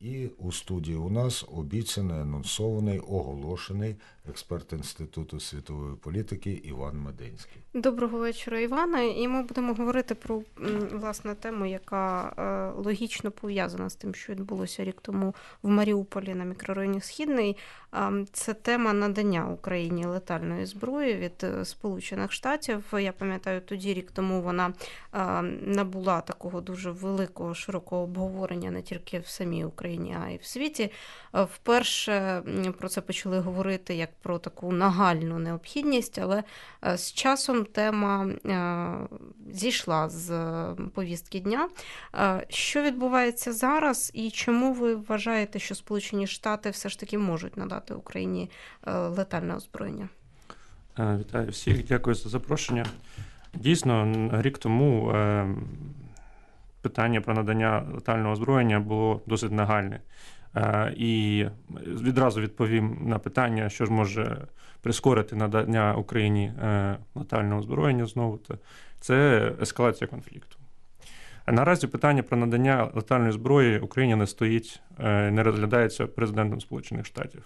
І у студії у нас обіцяний, анонсований, оголошений експерт Інституту світової політики Іван Мединський. Доброго вечора, Іване. І ми будемо говорити про, власне, тему, яка логічно пов'язана з тим, що відбулося рік тому в Маріуполі на мікрорайоні Східний. Це тема надання Україні летальної зброї від Сполучених Штатів. Я пам'ятаю, тоді рік тому вона набула такого дуже великого, широкого обговорення не тільки в самій Україні, а й в світі. Вперше про це почали говорити як про таку нагальну необхідність, але з часом тема зійшла з повістки дня. Що відбувається зараз і чому ви вважаєте, що Сполучені Штати все ж таки можуть надати Україні летальне озброєння? Вітаю всіх, дякую за запрошення. Дійсно, рік тому питання про надання летального озброєння було досить нагальне. І відразу відповім на питання, що ж може прискорити надання Україні летального озброєння знову. Це ескалація конфлікту. Наразі питання про надання летальної зброї Україні не стоїть, не розглядається президентом Сполучених Штатів.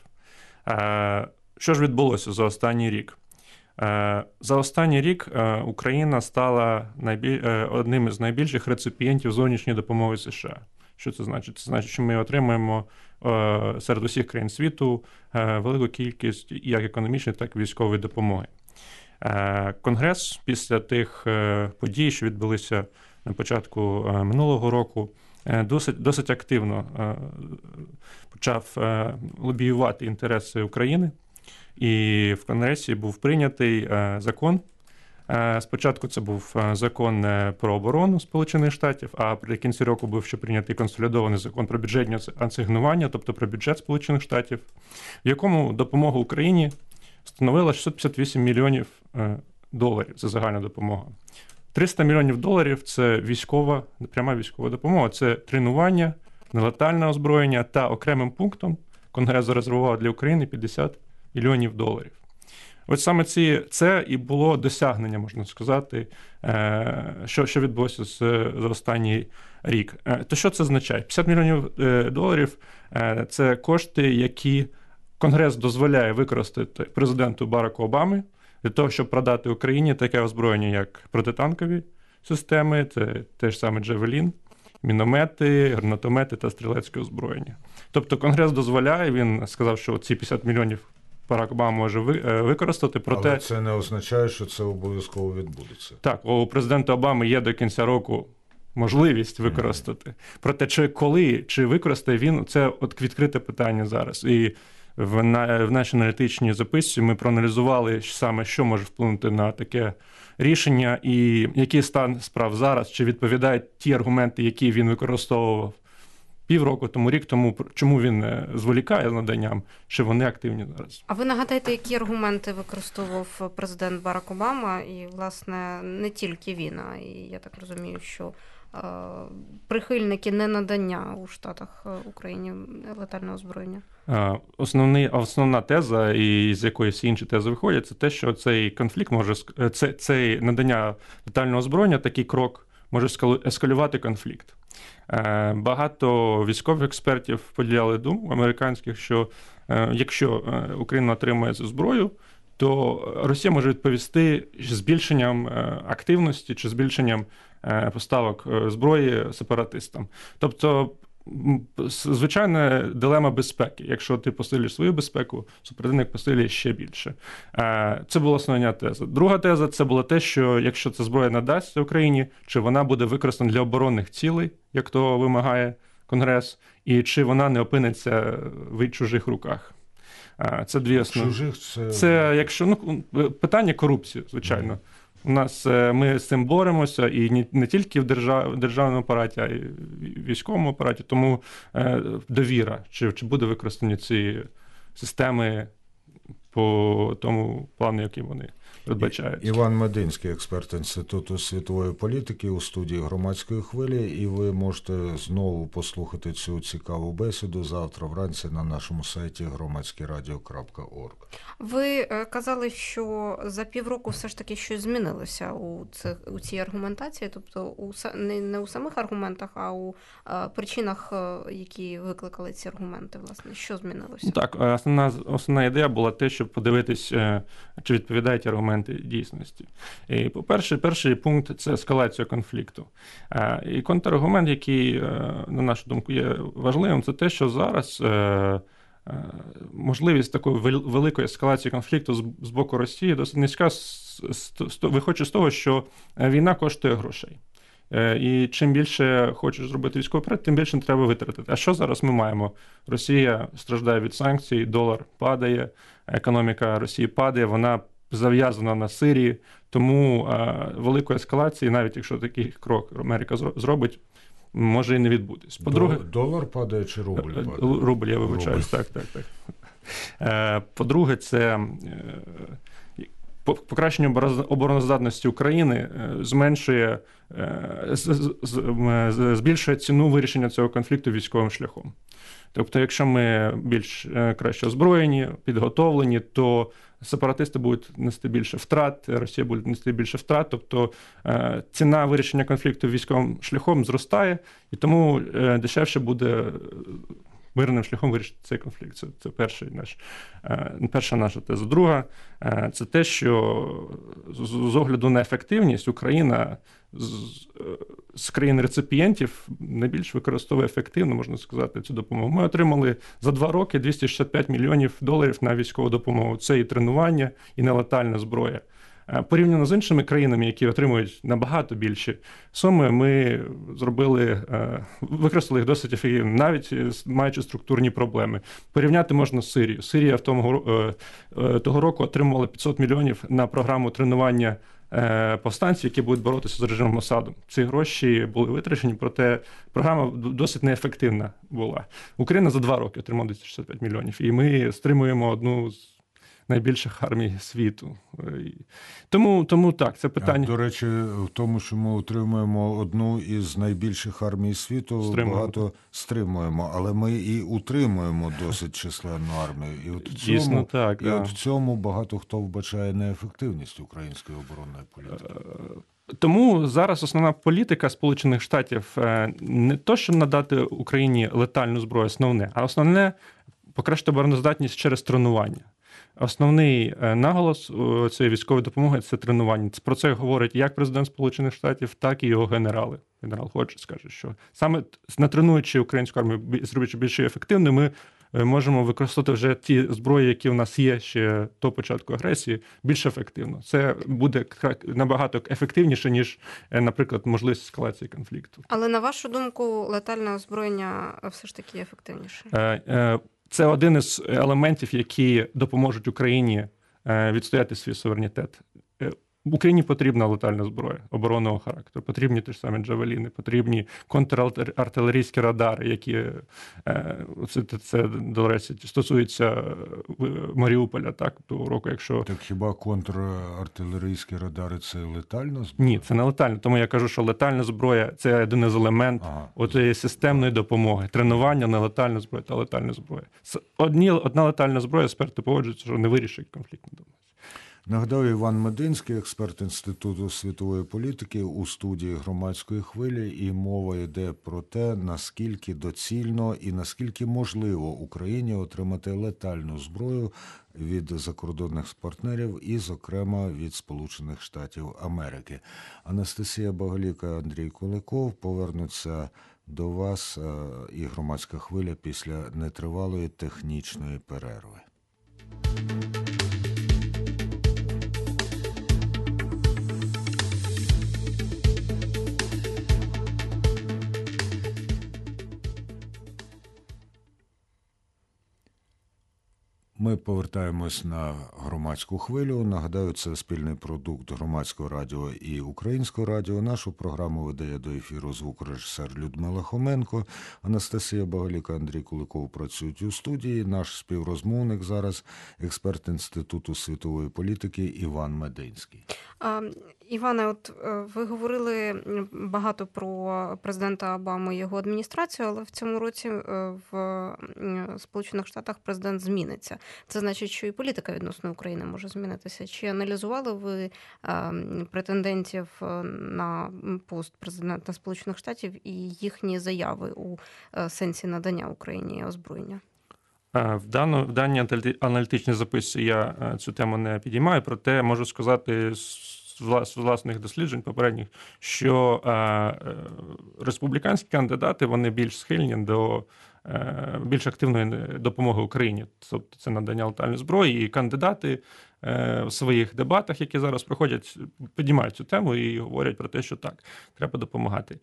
Що ж відбулося за останній рік? За останній рік Україна стала одним із найбільших реципієнтів зовнішньої допомоги США. Що це значить? Це значить, що ми отримуємо серед усіх країн світу велику кількість як економічної, так і військової допомоги. Конгрес після тих подій, що відбулися на початку минулого року, досить активно почав лобіювати інтереси України. І в Конгресі був прийнятий закон. Спочатку це був закон про оборону Сполучених Штатів, а при кінці року був ще прийнятий консолідований закон про бюджетне асигнування, тобто про бюджет Сполучених Штатів, в якому допомога Україні становила 658 мільйонів доларів. Це загальна допомога. 300 мільйонів доларів – це пряма військова допомога. Це тренування, нелетальне озброєння та окремим пунктом Конгрес зарезервував для України 50 мільйонів доларів. От саме це і було досягнення, можна сказати, що відбулося за останній рік. То що це означає? 50 мільйонів доларів – це кошти, які Конгрес дозволяє використати президенту Бараку Обамі для того, щоб продати Україні таке озброєння, як протитанкові системи, це теж саме Джавелін, міномети, гранатомети та стрілецьке озброєння. Тобто Конгрес дозволяє, він сказав, що ці 50 мільйонів Барак Обама може використати, проте... Але це не означає, що це обов'язково відбудеться. Так, у президента Обами є до кінця року можливість використати. Проте, чи використає він, це відкрите питання зараз. І в нашій аналітичній записці ми проаналізували саме, що може вплинути на таке рішення і який стан справ зараз, чи відповідають ті аргументи, які він використовував півроку тому, рік тому, чому він зволікає з наданням, чи вони активні зараз. А ви нагадаєте, які аргументи використовував президент Барак Обама, і, власне, не тільки він, а і я так розумію, що прихильники ненадання у Штатах Україні летального озброєння? Основна теза, і з якої всі інші тези виходять, це те, що цей конфлікт цей надання летального озброєння, такий крок, може ескалювати конфлікт. Багато військових експертів поділяли думку американських, що якщо Україна отримає цю зброю, то Росія може відповісти збільшенням активності чи збільшенням поставок зброї сепаратистам. Тобто, звичайна дилема безпеки. Якщо ти посилюєш свою безпеку, супротивник посилює ще більше. Це була основна теза. Друга теза – це було те, що якщо ця зброя надасться Україні, чи вона буде використана для оборонних цілей, як то вимагає Конгрес, і чи вона не опиниться в чужих руках. Це дві основні. Чужих це якщо питання корупції, звичайно. У нас ми з цим боремося, і не тільки в державному апараті, а й в військовому апараті. Тому довіра, чи буде використані ці системи по тому плану, який вони передбачаються. Іван Мединський, експерт Інституту світової політики у студії «Громадської хвилі», і ви можете знову послухати цю цікаву бесіду завтра вранці на нашому сайті громадськерадіо.орг. Ви казали, що за півроку все ж таки щось змінилося у цій аргументації, тобто не у самих аргументах, а у причинах, які викликали ці аргументи, власне, що змінилося? Так, основна ідея була те, щоб подивитись, чи відповідають аргументи дійсності. І, по-перше, перший пункт – це ескалація конфлікту. І контраргумент, який, на нашу думку, є важливим, це те, що зараз можливість такої великої ескалації конфлікту з боку Росії досить низька, виходячи з того, що війна коштує грошей. І чим більше хочеш зробити військовий операцію, тим більше треба витратити. А що зараз ми маємо? Росія страждає від санкцій, долар падає, економіка Росії падає, вона зав'язана на Сирії, тому великої ескалації, навіть якщо такий крок Америка зробить, може і не відбутись. По-друге, долар падає чи рубль падає? Рубль, я вибачаюсь, так. По-друге, це покращення обороноздатності України збільшує ціну вирішення цього конфлікту військовим шляхом. Тобто, якщо ми більш краще озброєні, підготовлені, то сепаратисти будуть нести більше втрат, Росія буде нести більше втрат, тобто ціна вирішення конфлікту військовим шляхом зростає, і тому дешевше буде мирним шляхом вирішити цей конфлікт. Це перша наша теза. Друга – це те, що з огляду на ефективність Україна з країн-реципієнтів найбільш використовує ефективно, можна сказати, цю допомогу. Ми отримали за 2 роки $265 мільйонів на військову допомогу. Це і тренування, і нелетальна зброя. Порівняно з іншими країнами, які отримують набагато більші суми, ми використали їх досить ефективно, навіть маючи структурні проблеми. Порівняти можна з Сирією. Сирія того року отримувала $500 мільйонів на програму тренування повстанців, які будуть боротися з режимом Асаду. Ці гроші були витрачені, проте програма досить неефективна була. Україна за 2 роки отримала $265 мільйонів, і ми стримуємо одну з найбільших армій світу. Тому так, це питання. До речі, в тому, що ми утримуємо одну із найбільших армій світу, багато стримуємо, але ми і утримуємо досить численну армію. І от Дійсно, так. От в цьому багато хто вбачає неефективність української оборонної політики. Тому зараз основна політика Сполучених Штатів не то, щоб надати Україні летальну зброю, а основне покращити обороноздатність через тренування. Основний наголос цієї військової допомоги – це тренування. Про це говорить як президент Сполучених Штатів, так і його генерали. Генерал Ходжес каже, що саме натренуючи українську армію, зробивши більш ефективною, ми можемо використовувати вже ті зброї, які у нас є ще до початку агресії, більш ефективно. Це буде набагато ефективніше, ніж, наприклад, можливість ескалації конфлікту. Але, на вашу думку, летальне озброєння все ж таки ефективніше? Це один із елементів, які допоможуть Україні відстояти свій суверенітет. Україні потрібна летальна зброя оборонного характеру, потрібні ті ж самі джавеліни, потрібні контрартилерійські радари, які, це до речі, стосується Маріуполя, так, того року, якщо... Так хіба контрартилерійські радари – це летальна зброя? Ні, це не летальна, тому я кажу, що летальна зброя – це один із елементів отієї системної допомоги. Тренування, нелетальна зброя та летальна зброя. Одна летальна зброя, експерти погоджуються, що не вирішить конфлікт. Нагадаю, Іван Мединський, експерт Інституту світової політики у студії «Громадської хвилі», і мова йде про те, наскільки доцільно і наскільки можливо Україні отримати летальну зброю від закордонних партнерів і, зокрема, від Сполучених Штатів Америки. Анастасія Багаліка, Андрій Куликов повернуться до вас і «Громадська хвиля» після нетривалої технічної перерви. Ми повертаємось на громадську хвилю. Нагадаю, це спільний продукт Громадського радіо і Українського радіо. Нашу програму видає до ефіру звукорежисер Людмила Хоменко. Анастасія Багаліка, Андрій Куликов працюють у студії. Наш співрозмовник зараз – експерт Інституту світової політики Іван Мединський. Іване, от ви говорили багато про президента Обаму і його адміністрацію, але в цьому році в Сполучених Штатах президент зміниться. Це значить, що і політика відносно України може змінитися. Чи аналізували ви претендентів на пост президента Сполучених Штатів і їхні заяви у сенсі надання Україні озброєння? В даній аналітичній записці я цю тему не підіймаю, проте можу сказати з власних досліджень попередніх, що республіканські кандидати, вони більш схильні до більш активної допомоги Україні. Тобто це надання летальної зброї, і кандидати в своїх дебатах, які зараз проходять, піднімають цю тему і говорять про те, що так, треба допомагати.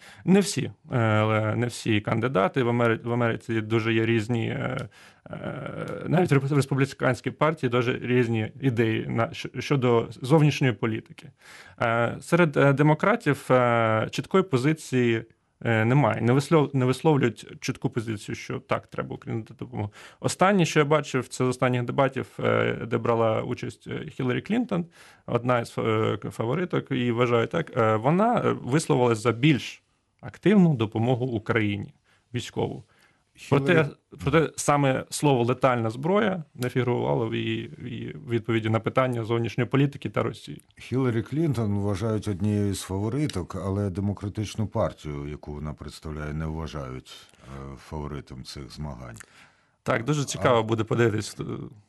Не всі кандидати. В Америці дуже є різні, навіть в республіканській партії дуже різні ідеї щодо зовнішньої політики. Серед демократів чіткої позиції немає. Не висловлюють чітку позицію, що так, треба Україні дати допомогу. Останнє, що я бачив, це з останніх дебатів, де брала участь Хіларі Клінтон, одна із фавориток, і вважаю так, вона висловилась за більш активну допомогу Україні, військову. Проте саме слово «летальна зброя» не фігурувало в її відповіді на питання зовнішньої політики та Росії. Хіларі Клінтон вважають однією з фавориток, але демократичну партію, яку вона представляє, не вважають фаворитом цих змагань. Так, дуже цікаво буде подивитись.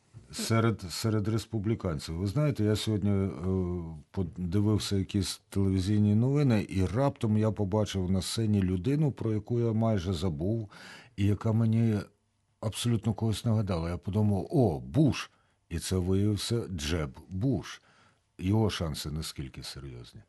Серед республіканців. Ви знаєте, я сьогодні подивився якісь телевізійні новини, і раптом я побачив на сцені людину, про яку я майже забув, і яка мені абсолютно когось нагадала. Я подумав, Буш! І це виявився Джеб Буш. Його шанси наскільки серйозні?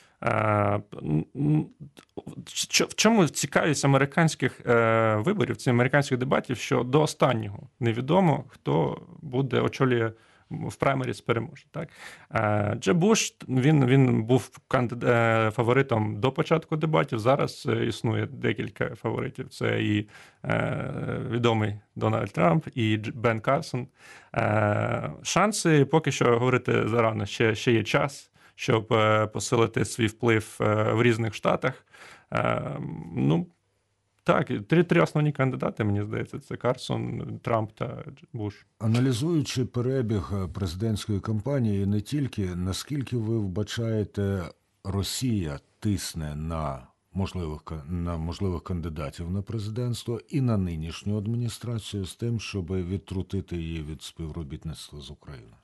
В чому цікавість американських виборів, цих американських дебатів, що до останнього невідомо, хто очолює в праймеріс переможе. Так? Джеб Буш, він був фаворитом до початку дебатів, зараз існує декілька фаворитів. Це і відомий Дональд Трамп, і Бен Карсон. Шанси, поки що говорити зарано, ще є час, щоб посилити свій вплив в різних штатах. Так, три основні кандидати, мені здається, це Карсон, Трамп та Буш. Аналізуючи перебіг президентської кампанії, не тільки, наскільки ви вбачаєте, Росія тисне на можливих кандидатів на президентство і на нинішню адміністрацію з тим, щоб відтрутити її від співробітництва з Україною?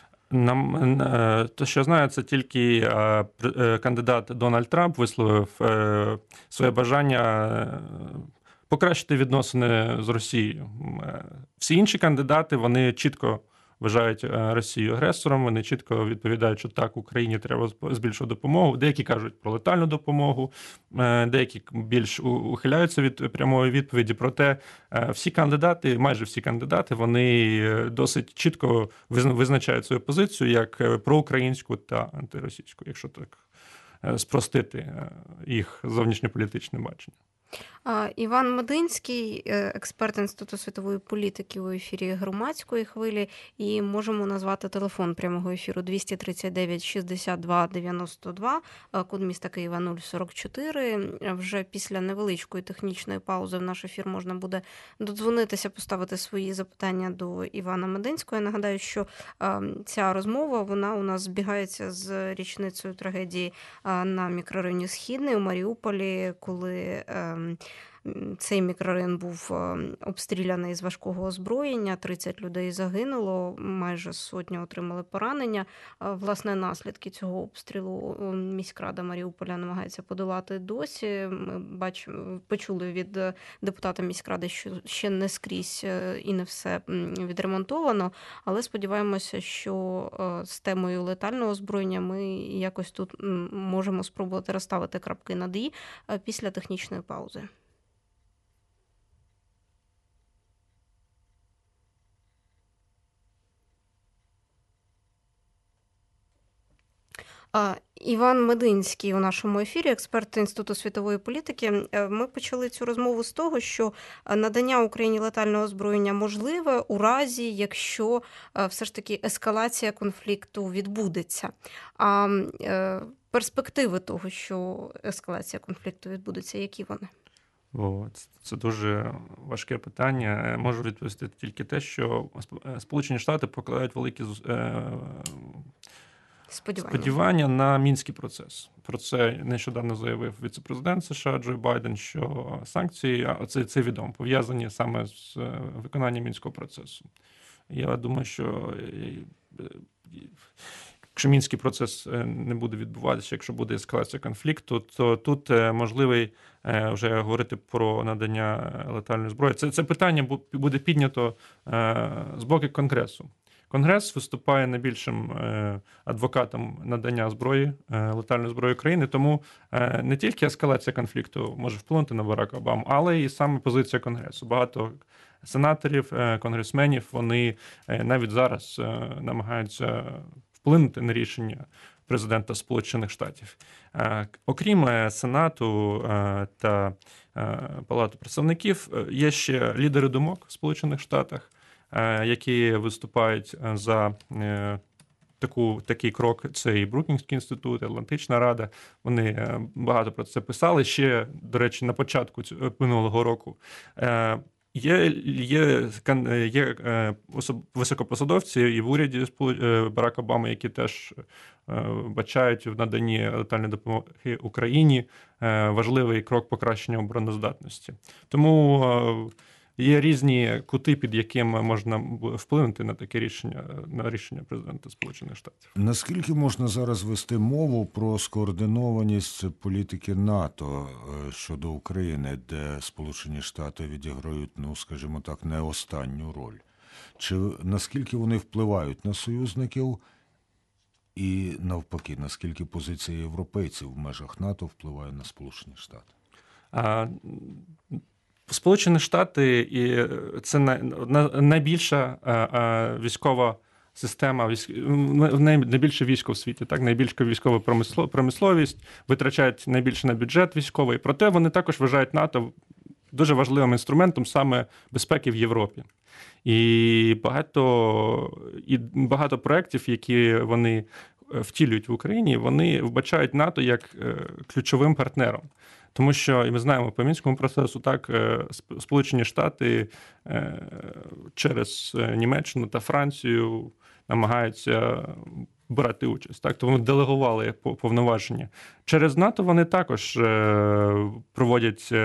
Те, що я знаю, це тільки кандидат Дональд Трамп висловив своє бажання покращити відносини з Росією. Всі інші кандидати, вони чітко вважають Росію агресором, вони чітко відповідають, що так, Україні треба збільшувати допомогу. Деякі кажуть про летальну допомогу, деякі більш ухиляються від прямої відповіді. Проте майже всі кандидати, вони досить чітко визначають свою позицію як проукраїнську та антиросійську, якщо так спростити їх зовнішньополітичне бачення. Іван Мединський, експерт Інституту світової політики у ефірі Громадської хвилі, і можемо назвати телефон прямого ефіру 239 62 92, код міста Києва 044. Вже після невеличкої технічної паузи в наш ефір можна буде додзвонитися, поставити свої запитання до Івана Мединського. Я нагадаю, що ця розмова, вона у нас збігається з річницею трагедії на мікрорайоні Східний у Маріуполі, коли цей мікрорайон був обстріляний з важкого озброєння, 30 людей загинуло, майже сотня отримали поранення. Власне, наслідки цього обстрілу міськрада Маріуполя намагається подолати досі. Ми почули від депутата міськради, що ще не скрізь і не все відремонтовано, але сподіваємося, що з темою летального озброєння ми якось тут можемо спробувати розставити крапки над «і» після технічної паузи. Іван Мединський у нашому ефірі, експерт Інституту світової політики. Ми почали цю розмову з того, що надання Україні летального озброєння можливе у разі, якщо все ж таки ескалація конфлікту відбудеться. А перспективи того, що ескалація конфлікту відбудеться, які вони? Це дуже важке питання. Можу відповісти тільки те, що Сполучені Штати покладають великі сподівання на Мінський процес. Про це нещодавно заявив віце-президент США Джо Байден, що санкції, це відомо, пов'язані саме з виконанням Мінського процесу. Я думаю, що якщо Мінський процес не буде відбуватися, якщо буде ескалація конфлікту, то тут можливий вже говорити про надання летальної зброї. Це питання буде піднято з боку Конгресу. Конгрес виступає найбільшим адвокатом надання зброї, летальної зброї України, тому не тільки ескалація конфлікту може вплинути на Барака Обаму, але і саме позиція Конгресу. Багато сенаторів, конгресменів, вони навіть зараз намагаються вплинути на рішення президента Сполучених Штатів. Окрім Сенату та Палати представників, є ще лідери думок в Сполучених Штатах, які виступають за такий крок. Це і Брукінгський інститут, і Атлантична рада. Вони багато про це писали. Ще, до речі, на початку минулого року. Є високопосадовці і в уряді Барака Обами, які теж бачають в наданні летальної допомоги Україні важливий крок покращення обороноздатності. Тому є різні кути, під якими можна вплинути на таке рішення, на рішення президента Сполучених Штатів. Наскільки можна зараз вести мову про скоординованість політики НАТО щодо України, де Сполучені Штати відіграють, скажімо так, не останню роль? Чи наскільки вони впливають на союзників і навпаки, наскільки позиція європейців в межах НАТО впливає на Сполучені Штати? Сполучені Штати і це найбільша військова система, найбільше військо в світі, так, найбільша військова промисловість, витрачають найбільше на бюджет військовий. Проте вони також вважають НАТО дуже важливим інструментом саме безпеки в Європі. І багато проєктів, які вони втілюють в Україні, вони вбачають НАТО як ключовим партнером. Тому що, і ми знаємо, по Мінському процесу так Сполучені Штати через Німеччину та Францію намагаються брати участь. Так, тому делегували повноваження. Через НАТО вони також проводять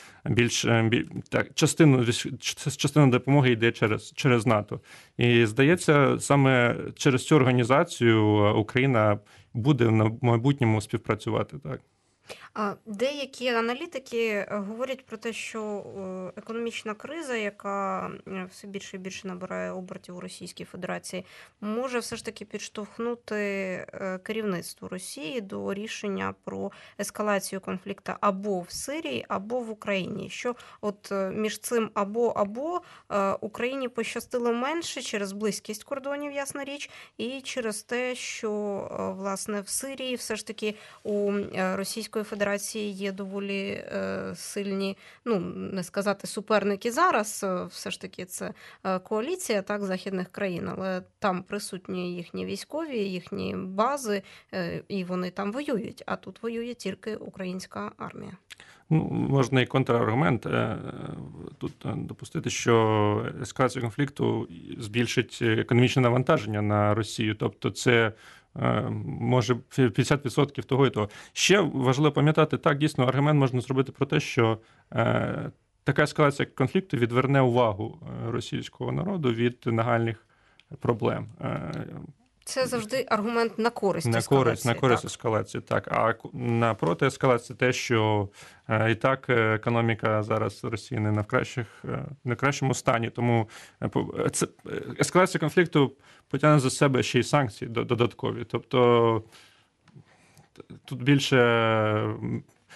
частина допомоги йде через НАТО. І здається, саме через цю організацію Україна буде в майбутньому співпрацювати. Так. Деякі аналітики говорять про те, що економічна криза, яка все більше і більше набирає обертів у Російській Федерації, може все ж таки підштовхнути керівництво Росії до рішення про ескалацію конфлікту або в Сирії, або в Україні. Що от між цим або Україні пощастило менше через близькість кордонів, ясна річ, і через те, що, власне, в Сирії все ж таки у Російської Федерації є доволі сильні, не сказати суперники зараз, все ж таки це коаліція так, західних країн, але там присутні їхні військові, їхні бази, і вони там воюють, а тут воює тільки українська армія. Можна і контраргумент тут допустити, що ескалація конфлікту збільшить економічне навантаження на Росію, тобто це може 50% того і того. Ще важливо пам'ятати, так, дійсно, аргумент можна зробити про те, що така ескалація конфлікту відверне увагу російського народу від нагальних проблем. Це завжди аргумент на користь ескалації. На користь ескалації, так. А напроти ескалації те, що і так економіка зараз Росії не в кращому стані. Тому ескалація конфлікту потягне за себе ще й санкції додаткові. Тобто тут більше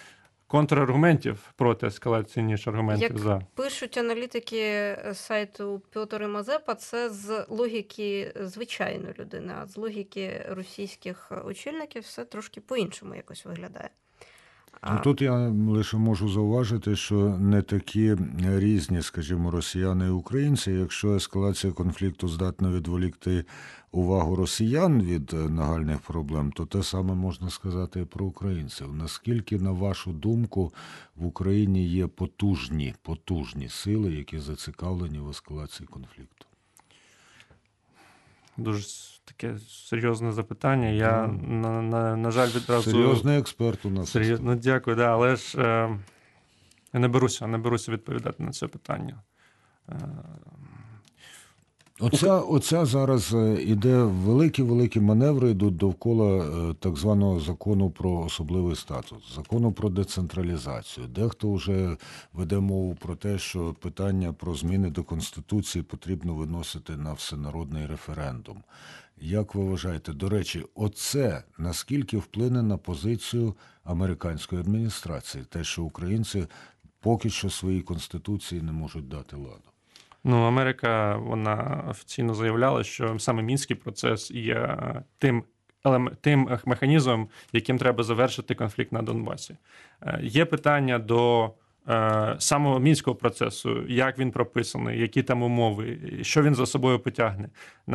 контраргументів проти ескалації, ніж аргументів Як за. пишуть аналітики сайту Пьотр і Мазепа, це з логіки звичайної людини, а з логіки російських очільників все трошки по-іншому якось виглядає. Ну, тут я лише можу зауважити, що не такі різні, скажімо, росіяни і українці. Якщо ескалація конфлікту здатна відволікти увагу росіян від нагальних проблем, то те саме можна сказати і про українців. Наскільки, на вашу думку, в Україні є потужні сили, які зацікавлені в ескалації конфлікту? Дуже таке серйозне запитання. Я, на жаль, відразу... Серйозний експерт у нас. Ну, дякую, да, але ж я не беруся відповідати на це питання. Оця зараз іде великі маневри, йдуть довкола так званого закону про особливий статус, закону про децентралізацію. Дехто вже веде мову про те, що питання про зміни до Конституції потрібно виносити на всенародний референдум. Як ви вважаєте, до речі, оце наскільки вплине на позицію американської адміністрації, те, що українці поки що своїй Конституції не можуть дати ладу? Ну, Америка, вона офіційно заявляла, що саме Мінський процес є тим механізмом, яким треба завершити конфлікт на Донбасі. Є питання до самого Мінського процесу, як він прописаний, які там умови, що він за собою потягне.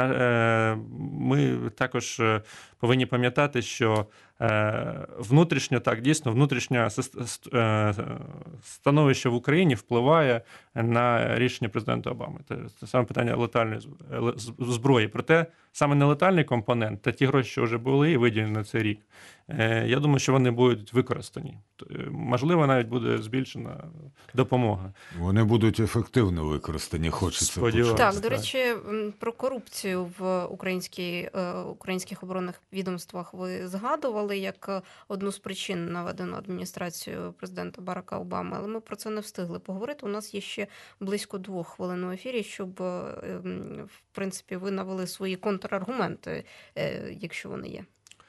Ми також повинні пам'ятати, що внутрішньо, так, дійсно, внутрішнє становище в Україні впливає на рішення президента Обами. Це саме питання летальної зброї. Проте саме нелетальний компонент та ті гроші, що вже були і виділені на цей рік, я думаю, що вони будуть використані. Можливо, навіть буде збільшена допомога. Вони будуть ефективно використані, хочеться почути. Так, до речі, про корупцію в українських оборонних відомствах ви згадували як одну з причин, наведену адміністрацією президента Барака Обами, але ми про це не встигли поговорити. У нас є ще близько 2 хвилин у ефірі, щоб, в принципі, ви навели свої контраргументи, якщо вони є.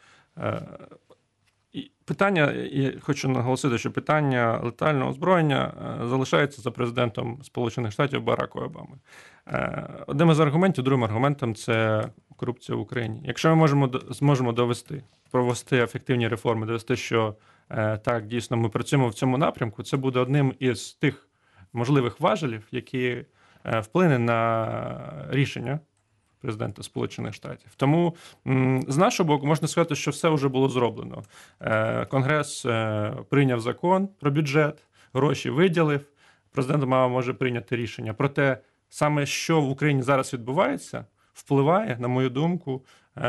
Питання, я хочу наголосити, що питання летального озброєння залишається за президентом Сполучених Штатів Бараком Обами. Одним із аргументів, другим аргументом – це корупція в Україні. Якщо ми зможемо провести ефективні реформи, довести, що так, дійсно, ми працюємо в цьому напрямку, це буде одним із тих можливих важелів, які вплине на рішення президента Сполучених Штатів. Тому з нашого боку можна сказати, що все вже було зроблено. Конгрес прийняв закон про бюджет, гроші виділив, президент Обама може прийняти рішення. Проте саме що в Україні зараз відбувається, впливає, на мою думку,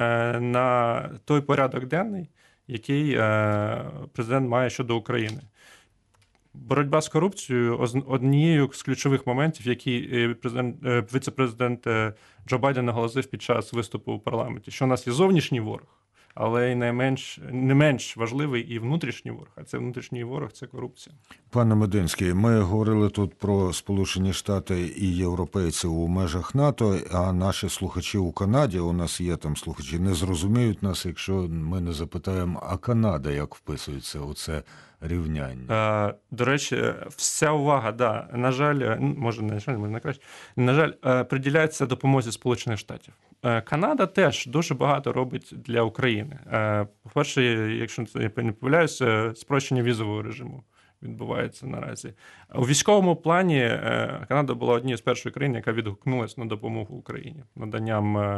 на той порядок денний, який президент має щодо України. Боротьба з корупцією однією з ключових моментів, які віце-президент Джо Байден наголосив під час виступу у парламенті, що у нас є зовнішній ворог, але й не менш важливий і внутрішній ворог. А це внутрішній ворог – це корупція. Пане Мединський, ми говорили тут про Сполучені Штати і європейців у межах НАТО, а наші слухачі у Канаді, у нас є там слухачі, не зрозуміють нас, якщо ми не запитаємо, а Канада як вписується у це рівняння? До речі, вся увага, да, на жаль, може не краще, на жаль, приділяється допомозі Сполучених Штатів. Канада теж дуже багато робить для України. По-перше, якщо я не помиляюся, спрощення візового режиму відбувається наразі. У військовому плані Канада була однією з перших країн, яка відгукнулася на допомогу Україні наданням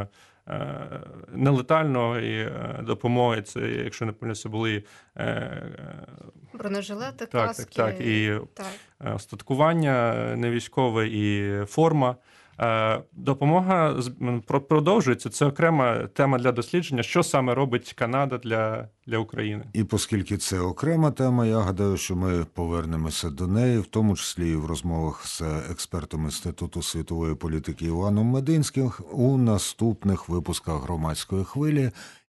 нелетальної допомоги. Це, якщо не помиляюся, були бронежилети, каски. І остаткування невійськове, і форма. Допомога продовжується. Це окрема тема для дослідження, що саме робить Канада для України. І оскільки це окрема тема, я гадаю, що ми повернемося до неї, в тому числі і в розмовах з експертом Інституту світової політики Іваном Мединським у наступних випусках «Громадської хвилі».